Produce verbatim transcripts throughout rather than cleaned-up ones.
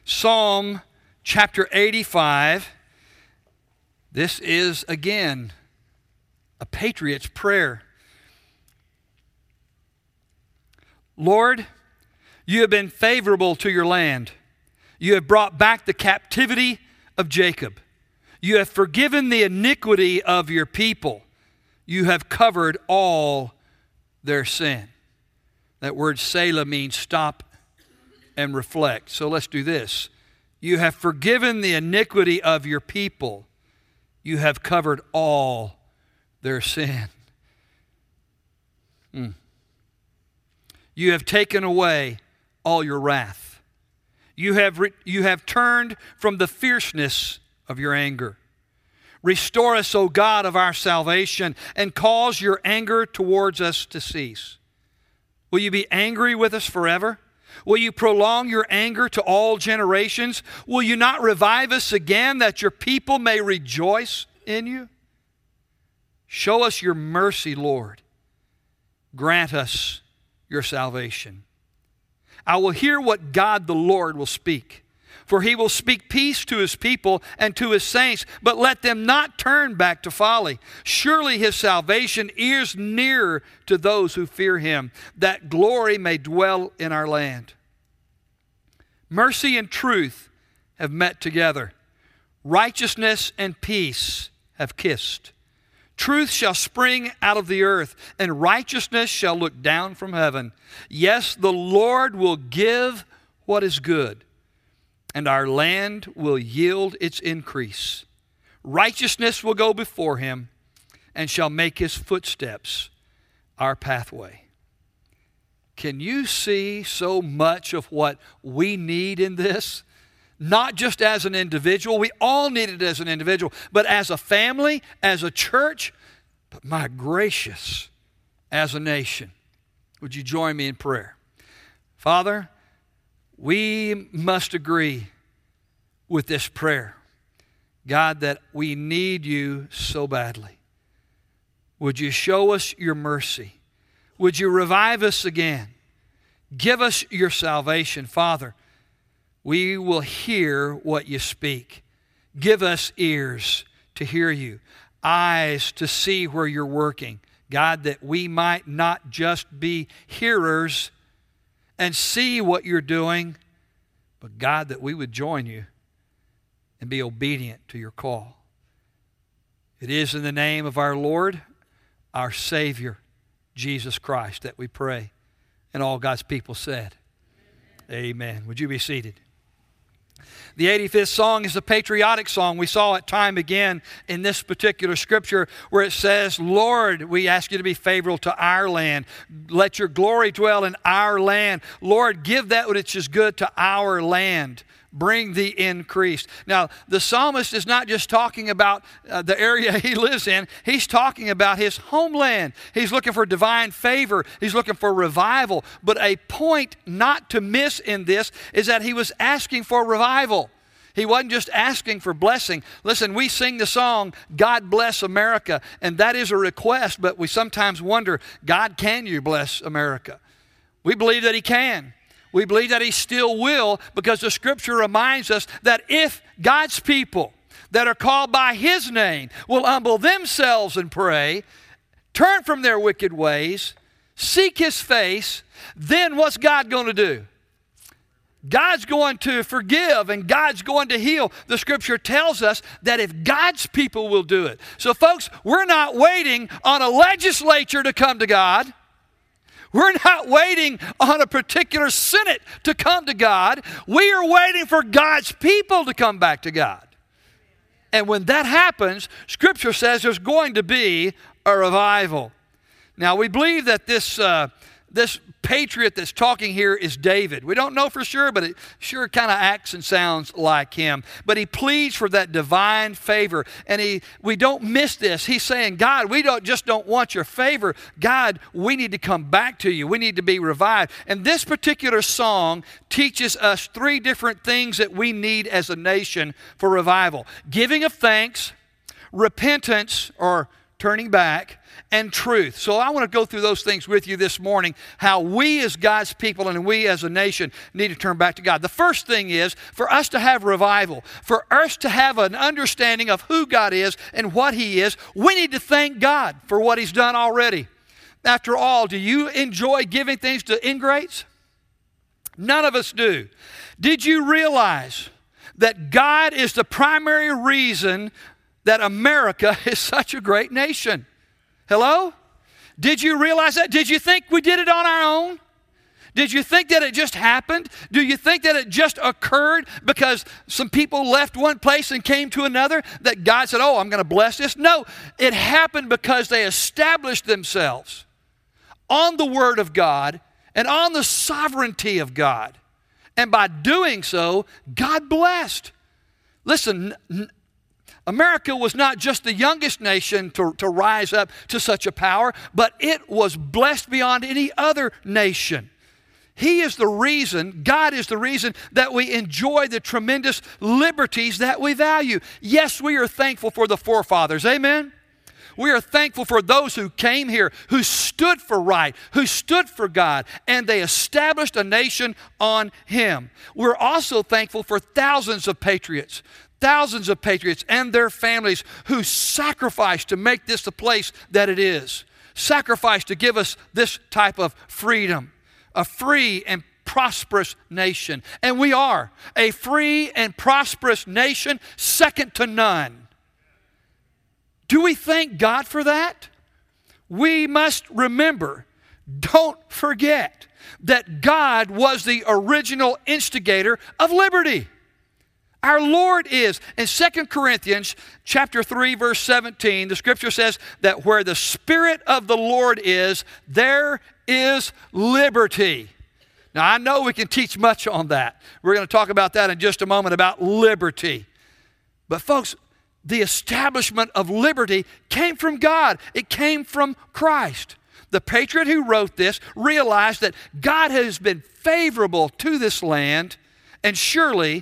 Psalm chapter eighty-five. This is, again, a patriot's prayer. Lord, you have been favorable to your land. You have brought back the captivity of Jacob. You have forgiven the iniquity of your people. You have covered all their sin. That word Selah means stop and reflect. So let's do this. You have forgiven the iniquity of your people. You have covered all their sin. Hmm. You have taken away all your wrath. You have, re- you have turned from the fierceness of your anger. Restore us, O God of our salvation, and cause your anger towards us to cease. Will you be angry with us forever? Will you prolong your anger to all generations? Will you not revive us again that your people may rejoice in you? Show us your mercy, Lord. Grant us your salvation. I will hear what God the Lord will speak. For he will speak peace to his people and to his saints, but let them not turn back to folly. Surely his salvation is near to those who fear him, that glory may dwell in our land. Mercy and truth have met together. Righteousness and peace have kissed. Truth shall spring out of the earth, and righteousness shall look down from heaven. Yes, the Lord will give what is good, and our land will yield its increase. Righteousness will go before him, and shall make his footsteps our pathway. Can you see so much of what we need in this? Not just as an individual. We all need it as an individual. But as a family, as a church, but my gracious, as a nation. Would you join me in prayer? Father, we must agree with this prayer. God, that we need you so badly. Would you show us your mercy? Would you revive us again? Give us your salvation, Father. We will hear what you speak. Give us ears to hear you, eyes to see where you're working. God, that we might not just be hearers and see what you're doing, but God, that we would join you and be obedient to your call. It is in the name of our Lord, our Savior, Jesus Christ, that we pray. And all God's people said, amen. Would you be seated? The eighty-fifth song is a patriotic song. We saw it time again in this particular scripture where it says, Lord, we ask you to be favorable to our land. Let your glory dwell in our land. Lord, give that which is good to our land. Bring the increase. Now, the psalmist is not just talking about uh, the area he lives in. He's talking about his homeland. He's looking for divine favor. He's looking for revival. But a point not to miss in this is that he was asking for revival. He wasn't just asking for blessing. Listen, we sing the song, God Bless America, and that is a request, but we sometimes wonder, God, can you bless America? We believe that he can. We believe that he still will, because the scripture reminds us that if God's people that are called by his name will humble themselves and pray, turn from their wicked ways, seek his face, then what's God going to do? God's going to forgive and God's going to heal. The scripture tells us that if God's people will do it. So folks, we're not waiting on a legislature to come to God. We're not waiting on a particular Senate to come to God. We are waiting for God's people to come back to God. And when that happens, Scripture says there's going to be a revival. Now, we believe that this, uh, this patriot that's talking here is David. We don't know for sure, but it sure kind of acts and sounds like him. But he pleads for that divine favor. And he, we don't miss this. He's saying, God, we don't just don't want your favor. God, we need to come back to you. We need to be revived. And this particular song teaches us three different things that we need as a nation for revival. Giving of thanks, repentance or turning back, and truth. So I want to go through those things with you this morning, how we as God's people and we as a nation need to turn back to God. The first thing is for us to have revival, for us to have an understanding of who God is and what He is, we need to thank God for what He's done already. After all, do you enjoy giving things to ingrates? None of us do. Did you realize that God is the primary reason that America is such a great nation? Hello? Did you realize that? Did you think we did it on our own? Did you think that it just happened? Do you think that it just occurred because some people left one place and came to another? That God said, oh, I'm going to bless this? No, it happened because they established themselves on the Word of God and on the sovereignty of God. And by doing so, God blessed. Listen, America was not just the youngest nation to, to rise up to such a power, but it was blessed beyond any other nation. He is the reason, God is the reason that we enjoy the tremendous liberties that we value. Yes, we are thankful for the forefathers. Amen? We are thankful for those who came here, who stood for right, who stood for God, and they established a nation on Him. We're also thankful for thousands of patriots, thousands of patriots and their families who sacrificed to make this the place that it is, sacrificed to give us this type of freedom, a free and prosperous nation. And we are a free and prosperous nation, second to none. Do we thank God for that? We must remember, don't forget, that God was the original instigator of liberty. Our Lord is. In Second Corinthians chapter three, verse seventeen, the scripture says that where the Spirit of the Lord is, there is liberty. Now, I know we can teach much on that. We're going to talk about that in just a moment, about liberty. But folks, the establishment of liberty came from God. It came from Christ. The patriot who wrote this realized that God has been favorable to this land, and surely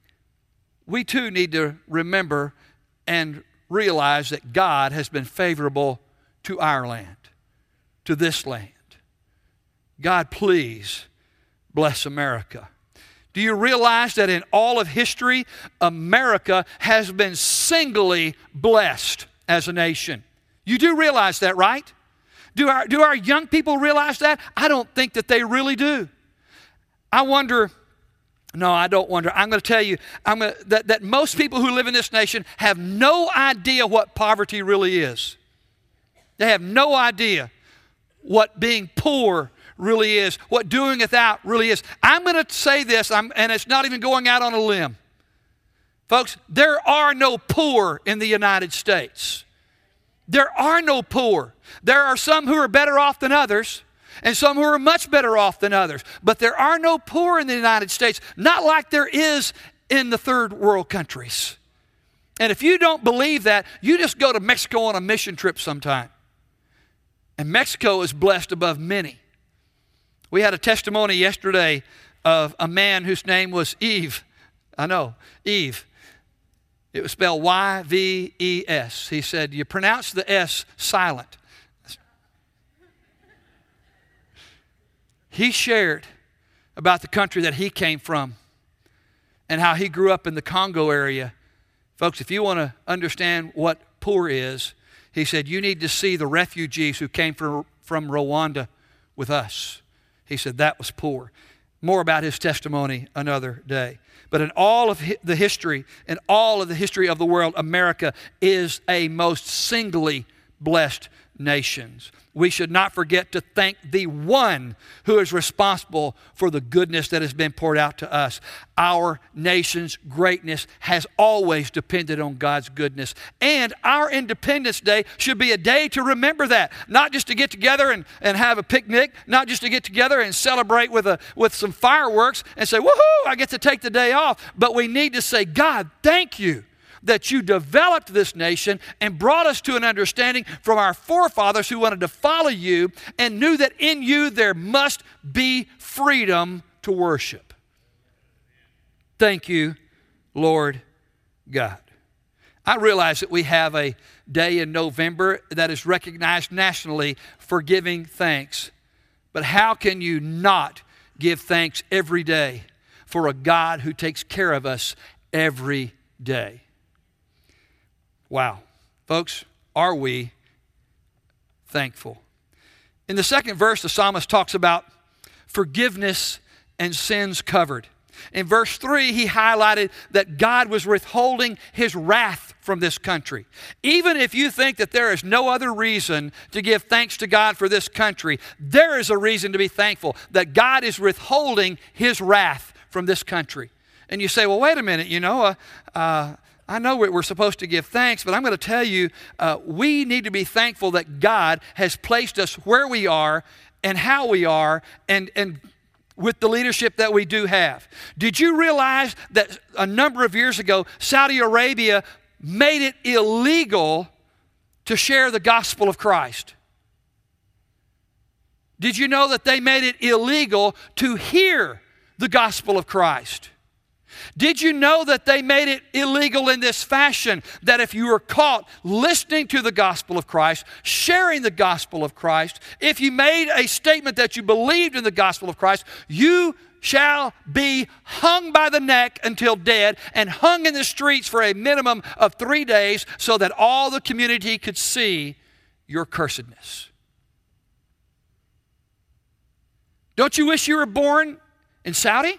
we too need to remember and realize that God has been favorable to our land, to this land. God, please bless America. Do you realize that in all of history, America has been singly blessed as a nation? You do realize that, right? Do our, do our young people realize that? I don't think that they really do. I wonder, no, I don't wonder. I'm going to tell you I'm gonna, that, that most people who live in this nation have no idea what poverty really is. They have no idea what being poor really is, what doing without really is. I'm going to say this, I'm, and it's not even going out on a limb. Folks, there are no poor in the United States. There are no poor. There are some who are better off than others, and some who are much better off than others. But there are no poor in the United States, not like there is in the third world countries. And if you don't believe that, you just go to Mexico on a mission trip sometime. And Mexico is blessed above many. We had a testimony yesterday of a man whose name was Eve. I know, Eve. It was spelled Y V E S. He said, you pronounce the S silent. He shared about the country that he came from and how he grew up in the Congo area. Folks, if you want to understand what poor is, he said, you need to see the refugees who came from, from Rwanda with us. He said that was poor. More about his testimony another day. But in all of the history, in all of the history of the world, America is a most singly blessed nation. We should not forget to thank the one who is responsible for the goodness that has been poured out to us. Our nation's greatness has always depended on God's goodness. And our Independence Day should be a day to remember that. Not just to get together and, and have a picnic, not just to get together and celebrate with, a, with some fireworks and say, woohoo, I get to take the day off. But we need to say, God, thank you that you developed this nation and brought us to an understanding from our forefathers who wanted to follow you and knew that in you there must be freedom to worship. Thank you, Lord God. I realize that we have a day in November that is recognized nationally for giving thanks. But how can you not give thanks every day for a God who takes care of us every day? Wow. Folks, are we thankful? In the second verse, the psalmist talks about forgiveness and sins covered. In verse three, he highlighted that God was withholding his wrath from this country. Even if you think that there is no other reason to give thanks to God for this country, there is a reason to be thankful that God is withholding his wrath from this country. And you say, well, wait a minute, you know, uh, uh, I know we're supposed to give thanks, but I'm going to tell you, uh, we need to be thankful that God has placed us where we are and how we are and, and with the leadership that we do have. Did you realize that a number of years ago, Saudi Arabia made it illegal to share the gospel of Christ? Did you know that they made it illegal to hear the gospel of Christ? Did you know that they made it illegal in this fashion, that if you were caught listening to the gospel of Christ, sharing the gospel of Christ, if you made a statement that you believed in the gospel of Christ, you shall be hung by the neck until dead and hung in the streets for a minimum of three days so that all the community could see your cursedness? Don't you wish you were born in Saudi?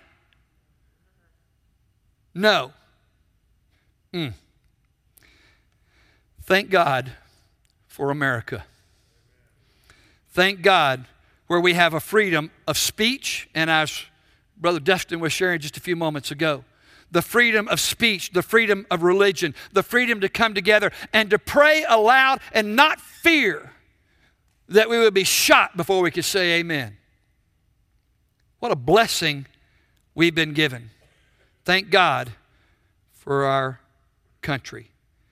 No. Mm. Thank God for America. Thank God where we have a freedom of speech, and as Brother Dustin was sharing just a few moments ago, the freedom of speech, the freedom of religion, the freedom to come together and to pray aloud and not fear that we would be shot before we could say amen. What a blessing we've been given. Thank God for our country.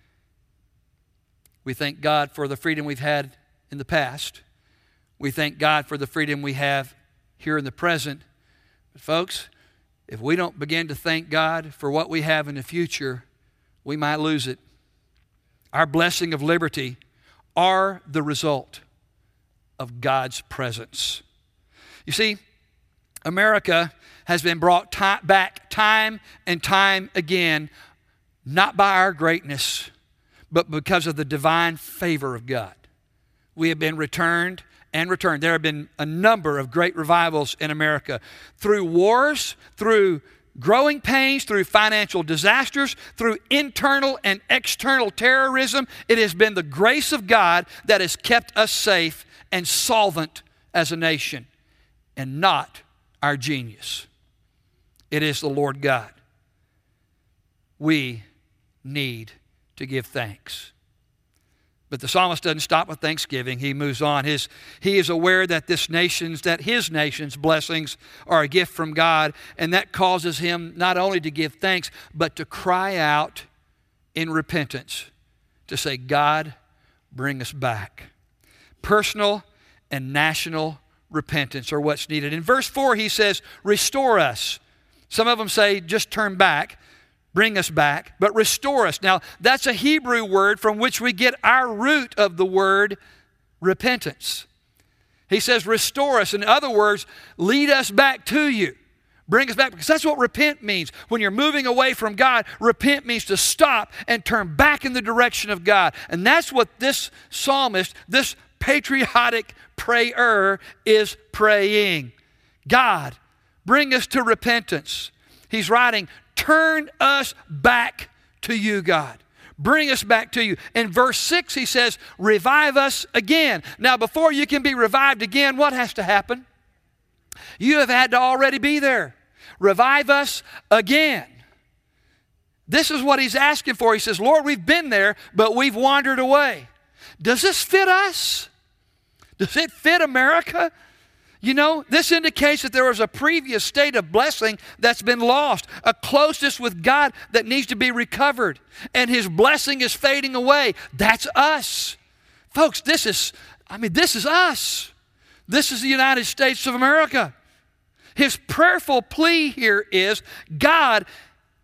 We thank God for the freedom we've had in the past. We thank God for the freedom we have here in the present. But folks, if we don't begin to thank God for what we have in the future, we might lose it. Our blessing of liberty are the result of God's presence. You see, America has been brought t- back time and time again, not by our greatness, but because of the divine favor of God. We have been returned and returned. There have been a number of great revivals in America. Through wars, through growing pains, through financial disasters, through internal and external terrorism, it has been the grace of God that has kept us safe and solvent as a nation, and not our genius. It is the Lord God. We need to give thanks. But the psalmist doesn't stop with thanksgiving. He moves on. His, he is aware that this nation's, that his nation's blessings are a gift from God, and that causes him not only to give thanks, but to cry out in repentance, to say, God, bring us back. Personal and national repentance are what's needed. In verse four, he says, restore us. Some of them say, just turn back, bring us back, but restore us. Now, that's a Hebrew word from which we get our root of the word repentance. He says, restore us. In other words, lead us back to you. Bring us back, because that's what repent means. When you're moving away from God, repent means to stop and turn back in the direction of God. And that's what this psalmist, this patriotic prayer is praying. God, bring us to repentance. He's writing, turn us back to you, God. Bring us back to you. In verse six, he says, revive us again. Now, before you can be revived again, what has to happen? You have had to already be there. Revive us again. This is what he's asking for. He says, Lord, we've been there, but we've wandered away. Does this fit us? Does it fit America? You know, this indicates that there was a previous state of blessing that's been lost, a closeness with God that needs to be recovered, and his blessing is fading away. That's us. Folks, this is, I mean, this is us. This is the United States of America. His prayerful plea here is, God,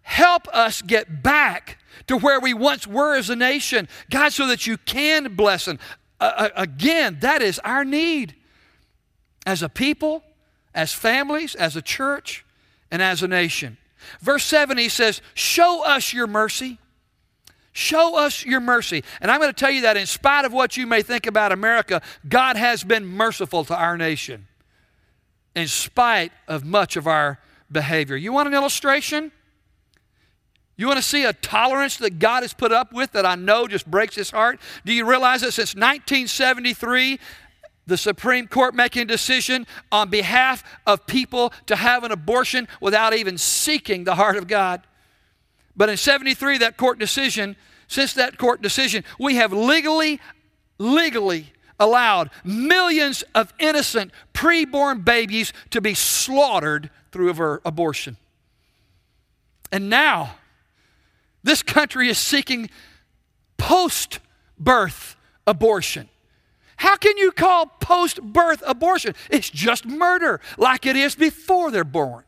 help us get back to where we once were as a nation, God, so that you can bless them. Uh, again, that is our need as a people, as families, as a church, and as a nation. Verse seven, he says, show us your mercy. Show us your mercy. And I'm going to tell you that in spite of what you may think about America, God has been merciful to our nation in spite of much of our behavior. You want an illustration? You want to see a tolerance that God has put up with that I know just breaks his heart? Do you realize that since nineteen seventy-three, the Supreme Court making a decision on behalf of people to have an abortion without even seeking the heart of God? But in seventy-three, that court decision, since that court decision, we have legally, legally allowed millions of innocent preborn babies to be slaughtered through abortion. And now, this country is seeking post-birth abortion. How can you call post-birth abortion? It's just murder, like it is before they're born.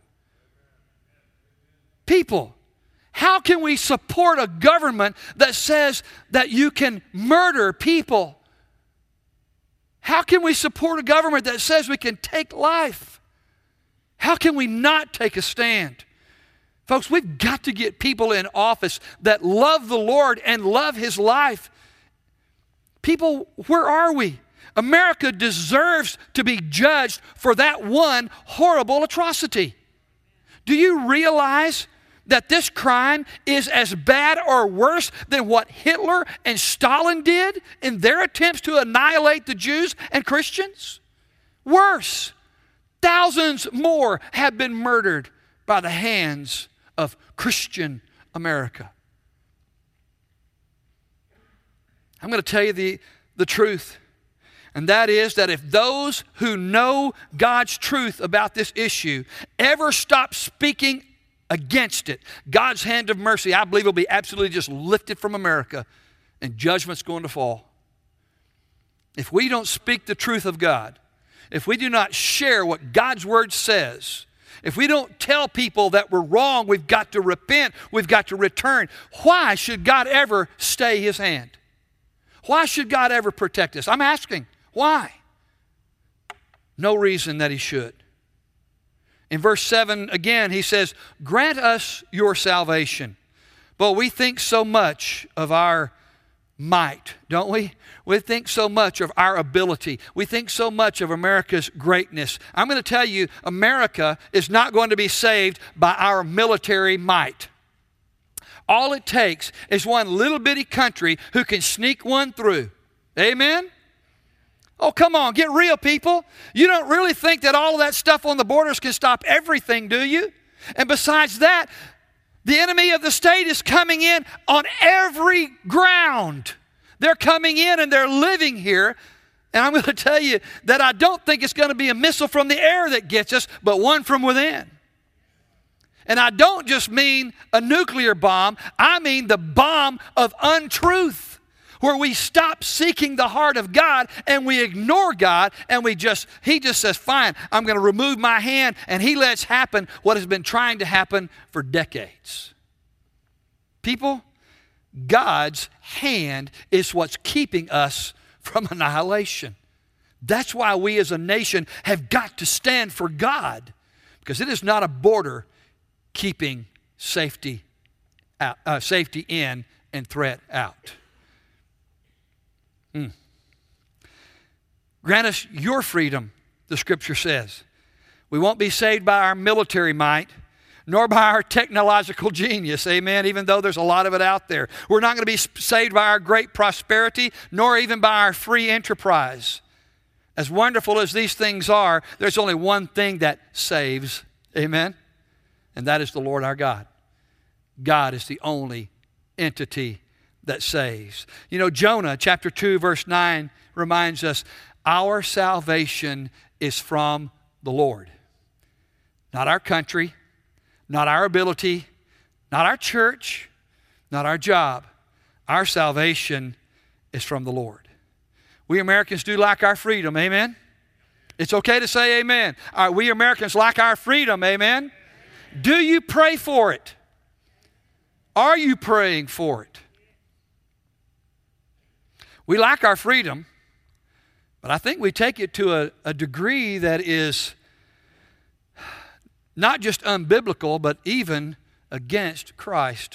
People, how can we support a government that says that you can murder people? How can we support a government that says we can take life? How can we not take a stand? Folks, we've got to get people in office that love the Lord and love his life. People, where are we? America deserves to be judged for that one horrible atrocity. Do you realize that this crime is as bad or worse than what Hitler and Stalin did in their attempts to annihilate the Jews and Christians? Worse. Thousands more have been murdered by the hands of Christian America. I'm going to tell you the, the truth. And that is that if those who know God's truth about this issue ever stop speaking against it, God's hand of mercy, I believe, will be absolutely just lifted from America and judgment's going to fall. If we don't speak the truth of God, if we do not share what God's word says, if we don't tell people that we're wrong, we've got to repent, we've got to return, why should God ever stay his hand? Why should God ever protect us? I'm asking, why? No reason that he should. In verse seven, again, he says, grant us your salvation. But we think so much of our might, don't we? We think so much of our ability. We think so much of America's greatness. I'm going to tell you, America is not going to be saved by our military might. All it takes is one little bitty country who can sneak one through. Amen? Oh, come on, get real, people. You don't really think that all of that stuff on the borders can stop everything, do you? And besides that, the enemy of the state is coming in on every ground. They're coming in and they're living here. And I'm going to tell you that I don't think it's going to be a missile from the air that gets us, but one from within. And I don't just mean a nuclear bomb. I mean the bomb of untruth, where we stop seeking the heart of God and we ignore God and we just, he just says, fine, I'm going to remove my hand, and he lets happen what has been trying to happen for decades. People, God's hand is what's keeping us from annihilation. That's why we as a nation have got to stand for God, because it is not a border keeping safety out, uh, safety in and threat out. Mm. Grant us your freedom, the scripture says. We won't be saved by our military might, nor by our technological genius, amen, even though there's a lot of it out there. We're not going to be saved by our great prosperity, nor even by our free enterprise. As wonderful as these things are, there's only one thing that saves, amen, and that is the Lord our God. God is the only entity that saves. You know, Jonah chapter two verse nine reminds us our salvation is from the Lord. Not our country, not our ability, not our church, not our job. Our salvation is from the Lord. We Americans do like our freedom, amen? It's okay to say amen. All right, we Americans like our freedom, amen? Do you pray for it? Are you praying for it? We like our freedom, but I think we take it to a, a degree that is not just unbiblical, but even against Christ.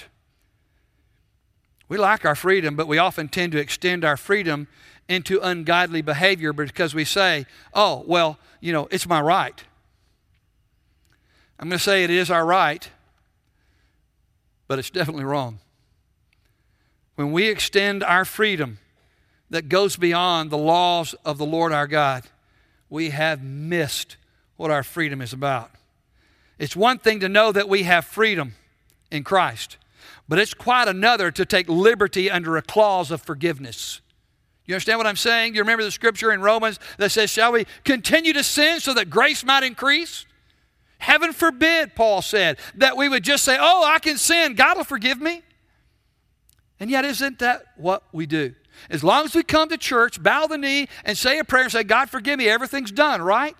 We like our freedom, but we often tend to extend our freedom into ungodly behavior because we say, oh, well, you know, it's my right. I'm going to say it is our right, but it's definitely wrong. When we extend our freedom that goes beyond the laws of the Lord our God, we have missed what our freedom is about. It's one thing to know that we have freedom in Christ, but it's quite another to take liberty under a clause of forgiveness. You understand what I'm saying? You remember the scripture in Romans that says, shall we continue to sin so that grace might increase? Heaven forbid, Paul said, that we would just say, oh, I can sin, God will forgive me. And yet isn't that what we do? As long as we come to church, bow the knee, and say a prayer and say, God forgive me, everything's done, right?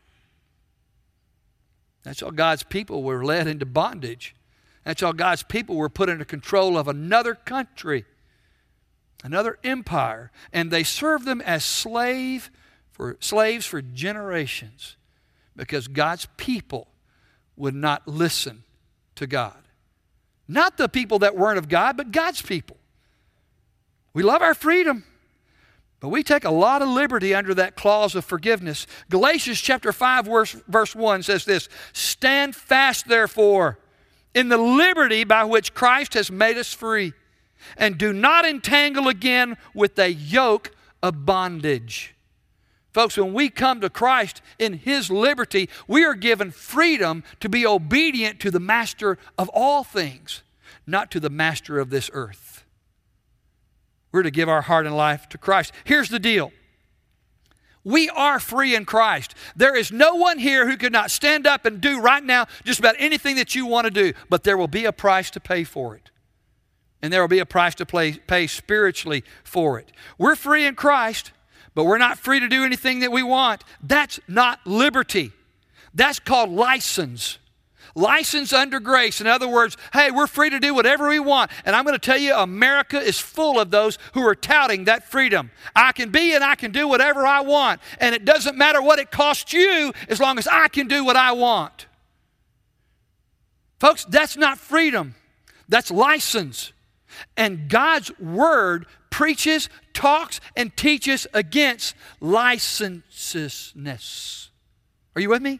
That's how God's people were led into bondage. That's how God's people were put under control of another country, another empire, and they served them as slave for, slaves for generations because God's people would not listen to God. Not the people that weren't of God, but God's people. We love our freedom, but we take a lot of liberty under that clause of forgiveness. Galatians chapter five, verse, verse one says this, stand fast, therefore, in the liberty by which Christ has made us free, and do not entangle again with a yoke of bondage. Folks, when we come to Christ in His liberty, we are given freedom to be obedient to the master of all things, not to the master of this earth. We're to give our heart and life to Christ. Here's the deal. We are free in Christ. There is no one here who could not stand up and do right now just about anything that you want to do, but there will be a price to pay for it. And there will be a price to pay, pay spiritually for it. We're free in Christ, but we're not free to do anything that we want. That's not liberty. That's called license. License under grace. In other words, hey, we're free to do whatever we want. And I'm going to tell you, America is full of those who are touting that freedom. I can be and I can do whatever I want. And it doesn't matter what it costs you as long as I can do what I want. Folks, that's not freedom. That's license. And God's Word preaches, talks, and teaches against licentiousness. Are you with me?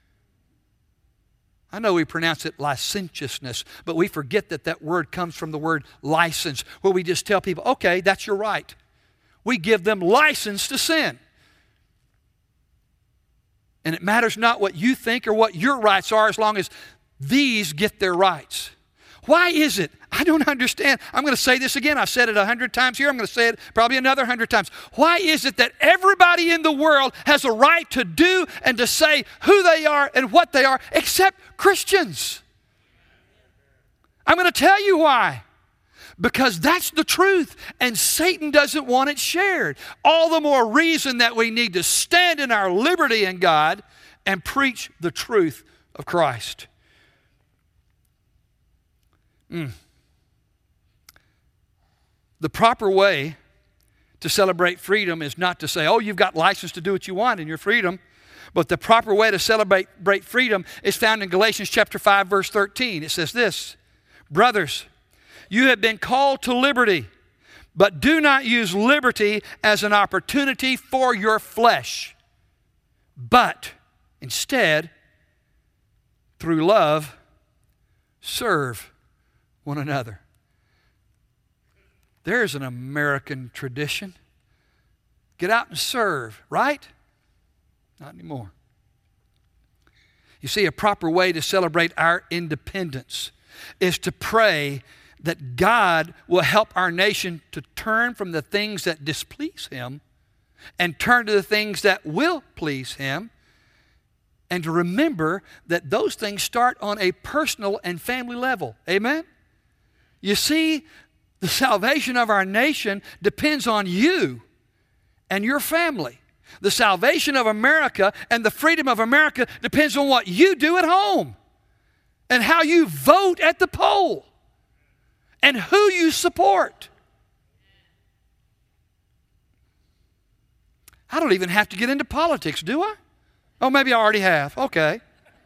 I know we pronounce it licentiousness, but we forget that that word comes from the word license, where we just tell people, okay, that's your right. We give them license to sin. And it matters not what you think or what your rights are as long as these get their rights. Why is it? I don't understand. I'm going to say this again. I've said it a hundred times here. I'm going to say it probably another hundred times. Why is it that everybody in the world has a right to do and to say who they are and what they are except Christians? I'm going to tell you why. Because that's the truth, and Satan doesn't want it shared. All the more reason that we need to stand in our liberty in God and preach the truth of Christ. Mm. The proper way to celebrate freedom is not to say, oh, you've got license to do what you want in your freedom. But the proper way to celebrate freedom is found in Galatians chapter five, verse thirteen. It says this, brothers, you have been called to liberty, but do not use liberty as an opportunity for your flesh, but instead, through love, serve one another. There's an American tradition. Get out and serve, right? Not anymore. You see, a proper way to celebrate our independence is to pray that God will help our nation to turn from the things that displease Him and turn to the things that will please Him, and to remember that those things start on a personal and family level. Amen? You see, the salvation of our nation depends on you and your family. The salvation of America and the freedom of America depends on what you do at home and how you vote at the poll. and who you support. I don't even have to get into politics, do I? Oh, maybe I already have. Okay.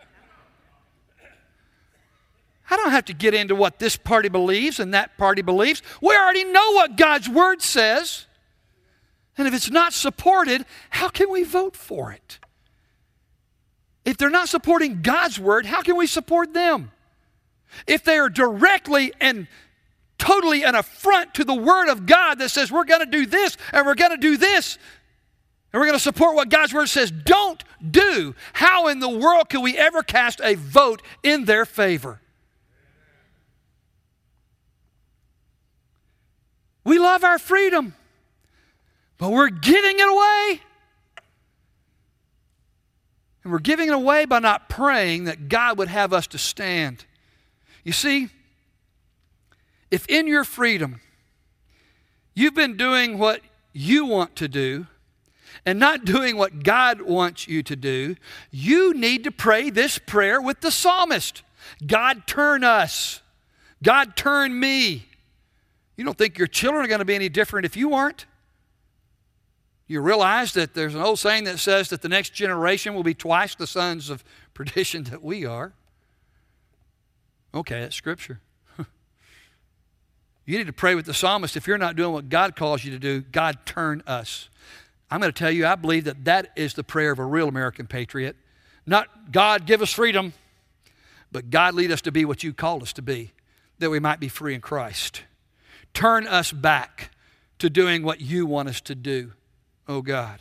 I don't have to get into what this party believes and that party believes. We already know what God's Word says. And if it's not supported, how can we vote for it? If they're not supporting God's Word, how can we support them? If they are directly and totally an affront to the Word of God that says we're going to do this and we're going to do this and we're going to support what God's Word says don't do, how in the world can we ever cast a vote in their favor? We love our freedom, but we're giving it away. And we're giving it away by not praying that God would have us to stand. You see, if in your freedom you've been doing what you want to do and not doing what God wants you to do, you need to pray this prayer with the psalmist. God, turn us. God, turn me. You don't think your children are going to be any different if you aren't? You realize that there's an old saying that says that the next generation will be twice the sons of perdition that we are. Okay, that's Scripture. You need to pray with the psalmist. If you're not doing what God calls you to do, God, turn us. I'm going to tell you, I believe that that is the prayer of a real American patriot. Not, God, give us freedom, but God, lead us to be what you called us to be, that we might be free in Christ. Turn us back to doing what you want us to do, oh God.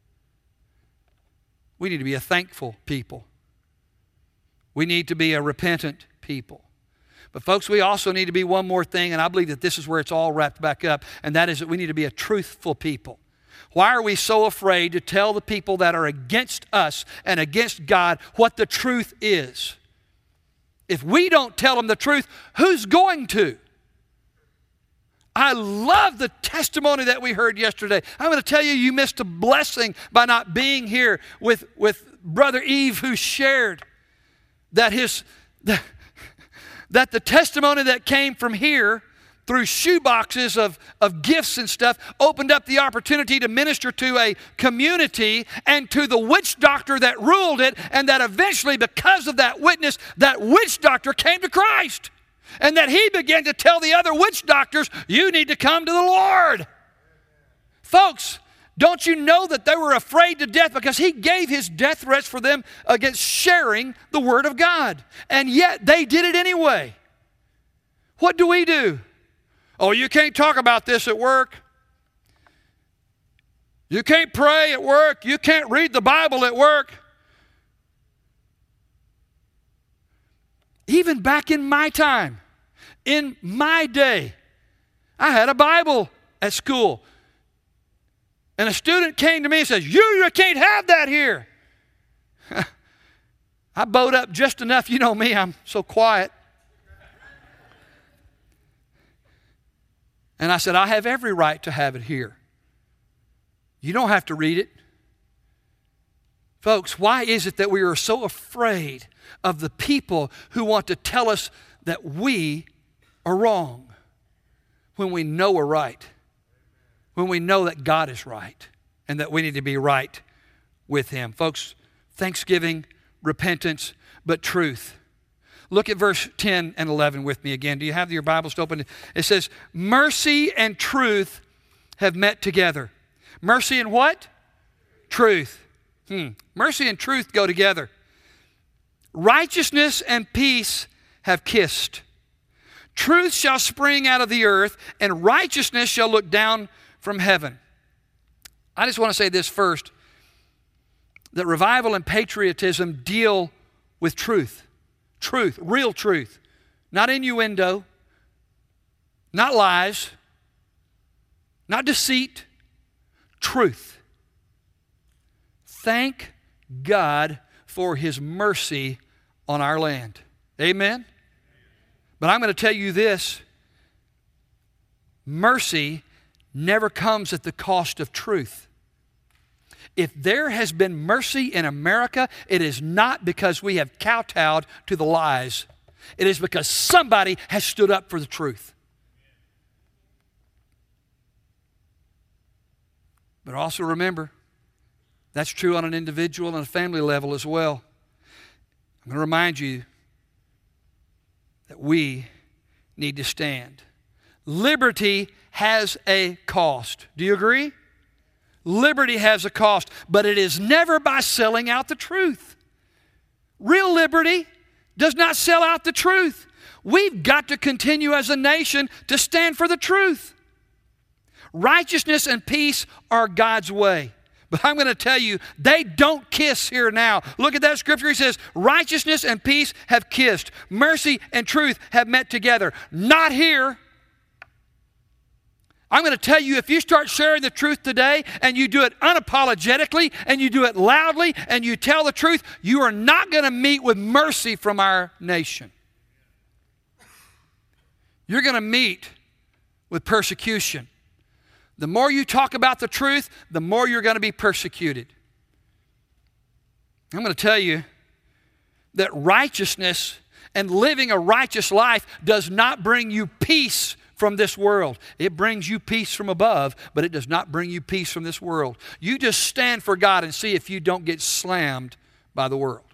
We need to be a thankful people. We need to be a repentant people. But folks, we also need to be one more thing, and I believe that this is where it's all wrapped back up, and that is that we need to be a truthful people. Why are we so afraid to tell the people that are against us and against God what the truth is? If we don't tell them the truth, who's going to? I love the testimony that we heard yesterday. I'm going to tell you, you missed a blessing by not being here with, with Brother Eve, who shared that his that the testimony that came from here through shoe boxes of, of gifts and stuff opened up the opportunity to minister to a community and to the witch doctor that ruled it, and that eventually, because of that witness, that witch doctor came to Christ. And that he began to tell the other witch doctors, you need to come to the Lord. Folks, don't you know that they were afraid to death because he gave his death threats for them against sharing the Word of God. And yet they did it anyway. What do we do? Oh, you can't talk about this at work. You can't pray at work. You can't read the Bible at work. Even back in my time, in my day, I had a Bible at school. And a student came to me and says, you, you can't have that here. I bowed up just enough. You know me, I'm so quiet. And I said, I have every right to have it here. You don't have to read it. Folks, why is it that we are so afraid of the people who want to tell us that we are wrong when we know we're right? When we know that God is right and that we need to be right with Him. Folks, thanksgiving, repentance, but truth. Look at verse ten and eleven with me again. Do you have your Bibles open? It says, mercy and truth have met together. Mercy and what? Truth. Hmm. Mercy and truth go together. Righteousness and peace have kissed. Truth shall spring out of the earth, and righteousness shall look down from heaven. I just want to say this first, that revival and patriotism deal with truth. Truth, real truth. Not innuendo, not lies, not deceit, truth. Thank God for His mercy on our land. Amen? But I'm going to tell you this. Mercy never comes at the cost of truth. If there has been mercy in America, it is not because we have kowtowed to the lies. It is because somebody has stood up for the truth. But also remember, that's true on an individual and a family level as well. I'm going to remind you that we need to stand. Liberty has a cost. Do you agree? Liberty has a cost, but it is never by selling out the truth. Real liberty does not sell out the truth. We've got to continue as a nation to stand for the truth. Righteousness and peace are God's way. But I'm going to tell you, they don't kiss here now. Look at that scripture. He says, righteousness and peace have kissed. Mercy and truth have met together. Not here. I'm going to tell you, if you start sharing the truth today and you do it unapologetically and you do it loudly and you tell the truth, you are not going to meet with mercy from our nation. You're going to meet with persecution. The more you talk about the truth, the more you're going to be persecuted. I'm going to tell you that righteousness and living a righteous life does not bring you peace from this world. It brings you peace from above, but it does not bring you peace from this world. You just stand for God and see if you don't get slammed by the world.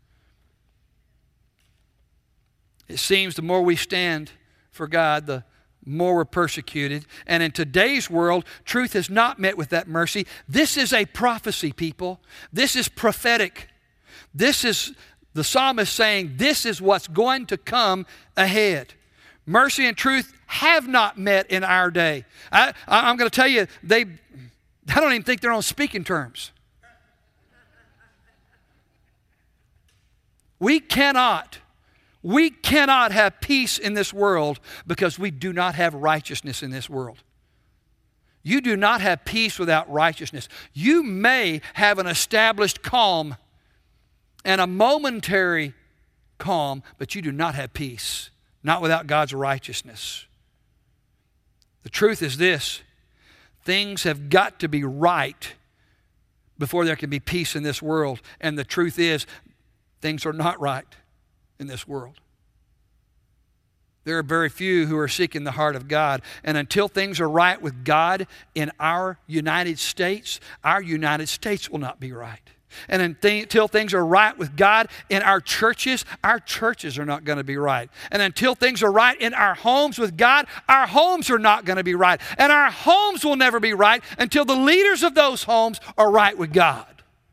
It seems the more we stand for God, the more we're persecuted. And in today's world, truth has not met with that mercy. This is a prophecy, people. This is prophetic. This is the psalmist saying, this is what's going to come ahead. Mercy and truth have not met in our day. I, I'm going to tell you, they, I don't even think they're on speaking terms. We cannot We cannot have peace in this world because we do not have righteousness in this world. You do not have peace without righteousness. You may have an established calm and a momentary calm, but you do not have peace, not without God's righteousness. The truth is this: things have got to be right before there can be peace in this world. And the truth is, things are not right in this world. There are very few who are seeking the heart of God. And until things are right with God in our United States, our United States will not be right. And until things are right with God in our churches, our churches are not going to be right. And until things are right in our homes with God, our homes are not going to be right. And our homes will never be right until the leaders of those homes are right with God.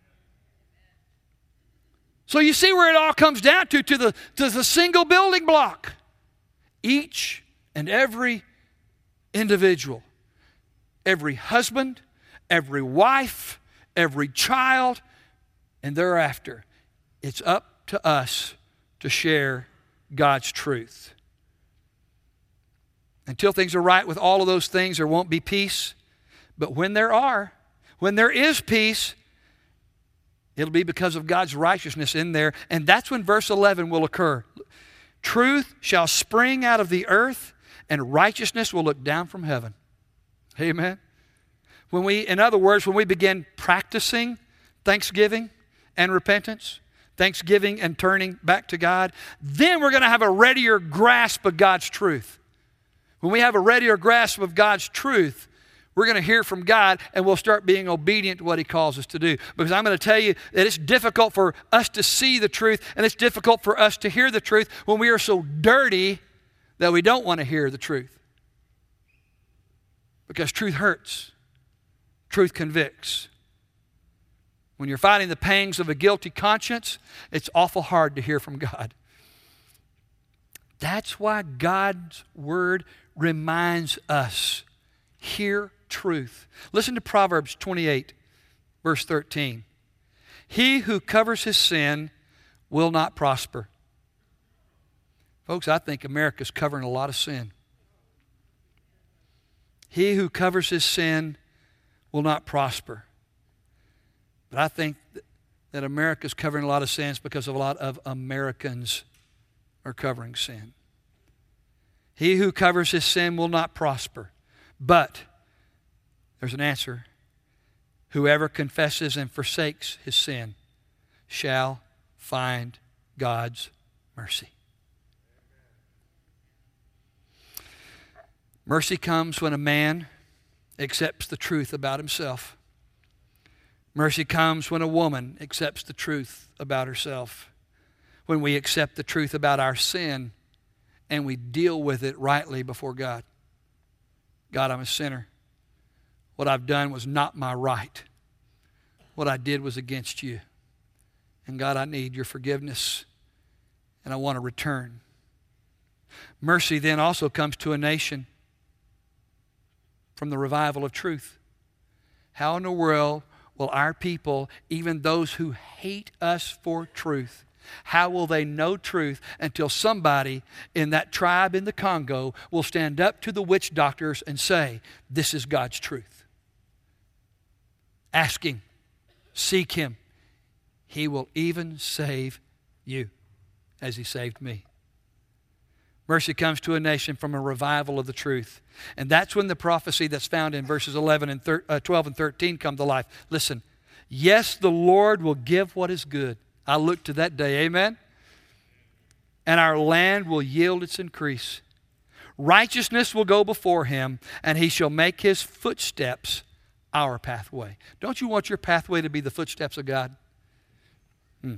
So you see where it all comes down to, to the, to the single building block. Each and every individual, every husband, every wife, every child, and thereafter, it's up to us to share God's truth. Until things are right with all of those things, there won't be peace. But when there are, when there is peace, it'll be because of God's righteousness in there. And that's when verse eleven will occur. Truth shall spring out of the earth, and righteousness will look down from heaven. Amen. When we, in other words, when we begin practicing thanksgiving and repentance, thanksgiving and turning back to God, then we're going to have a readier grasp of God's truth. When we have a readier grasp of God's truth, we're going to hear from God and we'll start being obedient to what He calls us to do. Because I'm going to tell you that it's difficult for us to see the truth and it's difficult for us to hear the truth when we are so dirty that we don't want to hear the truth. Because truth hurts. Truth convicts. When you're fighting the pangs of a guilty conscience, it's awful hard to hear from God. That's why God's Word reminds us, hear truth. Listen to Proverbs twenty-eight, verse thirteen. He who covers his sin will not prosper. Folks, I think America's covering a lot of sin. He who covers his sin will not prosper. But I think that America's covering a lot of sins because of a lot of Americans are covering sin. He who covers his sin will not prosper. But, there's an answer, whoever confesses and forsakes his sin shall find God's mercy. Mercy comes when a man accepts the truth about himself. Mercy comes when a woman accepts the truth about herself, when we accept the truth about our sin and we deal with it rightly before God. God, I'm a sinner. What I've done was not my right. What I did was against you. And God, I need your forgiveness, and I want to return. Mercy then also comes to a nation from the revival of truth. How in the world will our people, even those who hate us for truth, how will they know truth until somebody in that tribe in the Congo will stand up to the witch doctors and say, this is God's truth? Ask Him. Seek Him. He will even save you as He saved me. Mercy comes to a nation from a revival of the truth. And that's when the prophecy that's found in verses eleven and thir- uh, twelve and thirteen come to life. Listen, yes, the Lord will give what is good. I look to that day, amen? And our land will yield its increase. Righteousness will go before Him, and He shall make His footsteps our pathway. Don't you want your pathway to be the footsteps of God? Hmm.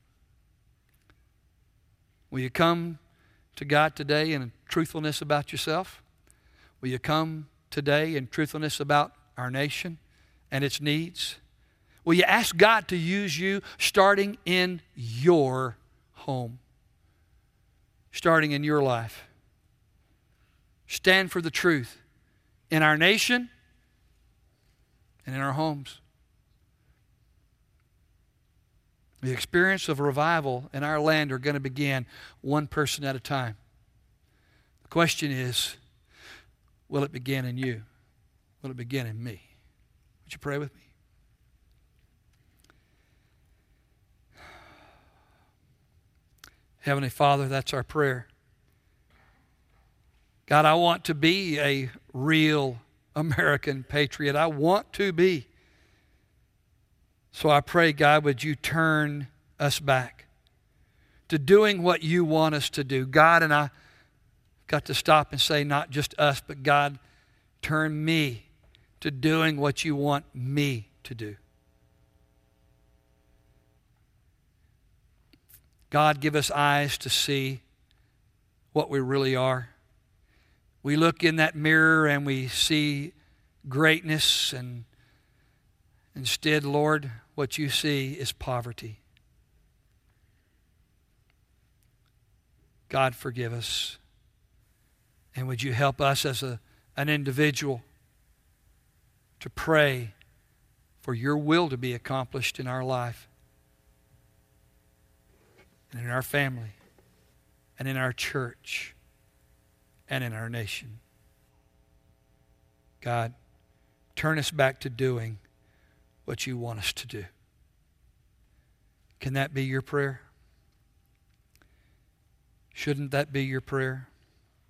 Will you come to God today in truthfulness about yourself? Will you come today in truthfulness about our nation and its needs? Will you ask God to use you starting in your home, starting in your life? Stand for the truth in our nation and in our homes. The experience of revival in our land are going to begin one person at a time. The question is, will it begin in you? Will it begin in me? Would you pray with me? Heavenly Father, that's our prayer. God, I want to be a real American patriot. I want to be. So I pray, God, would you turn us back to doing what you want us to do. God, and I got to stop and say not just us, but God, turn me to doing what you want me to do. God, give us eyes to see what we really are. We look in that mirror and we see greatness, and instead, Lord, what you see is poverty. God, forgive us. And would you help us as a, an individual to pray for your will to be accomplished in our life and in our family and in our church and in our nation. God, turn us back to doing what you want us to do. Can that be your prayer? Shouldn't that be your prayer?